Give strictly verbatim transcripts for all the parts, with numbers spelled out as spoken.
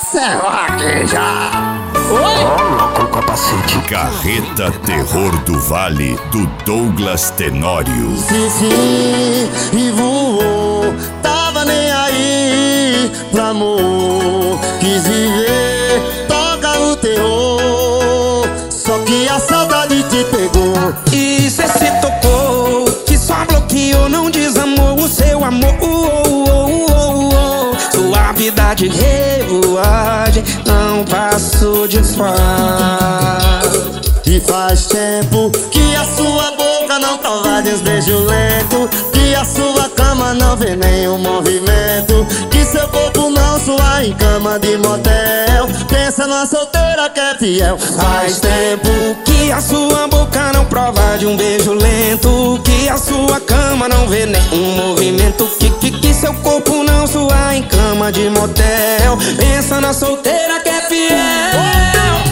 aqui já. Oi? Com o capacete. Carreta Terror do Vale, do Douglas Tenório. Sim, sim, e voou, tava nem aí pro amor. Quis viver, toca o terror, só que a saudade te pegou. E cê se tocou, que só bloqueou, não desamou o seu amor. Oh, oh, oh, oh. Suavidade, revoagem, não passo de fase. E faz tempo que a sua boca não prova de uns beijos lentos, que a sua cama não vê nenhum movimento, que seu corpo não sua em cama de motel. Pensa numa solteira que é fiel. Faz tempo que a sua boca não prova de um beijo lento, que a sua cama não vê nenhum movimento, que, que, que seu corpo não sua em cama de motel. Pensa na solteira que é fiel.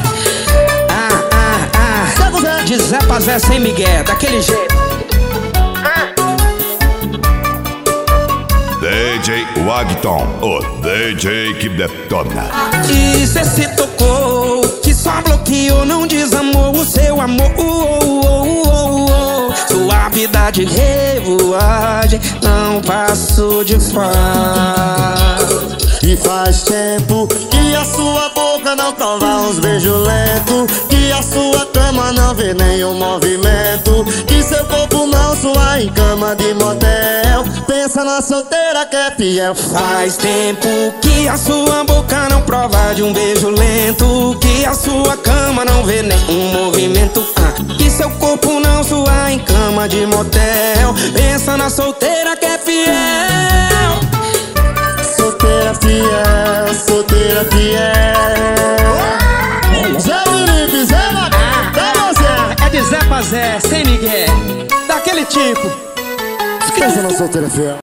De Zé pra Zé sem migué, daquele jeito. D J Wagton, o D J que detona. E cê se tocou, que só bloqueou, não desamou o seu amor. Oh, oh, oh, oh. Suavidade, revoagem, não passo de fase. E faz tempo que a sua boca não prova uns beijos lentos, que a sua cama não vê nenhum movimento, que seu corpo não sua em cama de motel. Pensa na solteira que é fiel. Faz tempo que a sua boca não prova de um beijo lento, que a sua cama não vê nenhum movimento, ah, que seu corpo não sua em cama de motel. Pensa na solteira que é fiel. Solteira fiel, solteira fiel. Zé Felipe, Zé Macaco, é você. É de Zé pra Zé, sem migué, daquele tipo. Pensa na solteira fiel.